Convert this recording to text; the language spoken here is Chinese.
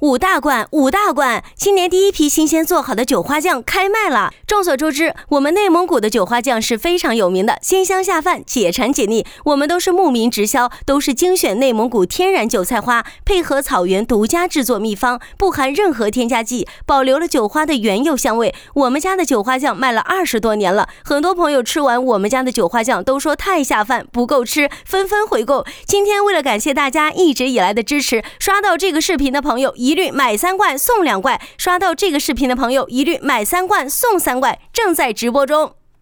五大罐！今年第一批新鲜做好的酒花酱开卖了。众所周知，我们内蒙古的酒花酱是非常有名的，鲜香下饭，解馋解腻。我们都是慕名直销，都是精选内蒙古天然韭菜花，配合草原独家制作秘方，不含任何添加剂，保留了酒花的原有香味。我们家的酒花酱卖了20多年了，很多朋友吃完我们家的酒花酱都说太下饭，不够吃，纷纷回购。今天为了感谢大家一直以来的支持，刷到这个视频的朋友一律买3罐送2罐，刷到这个视频的朋友一律买3罐送3罐，正在直播中。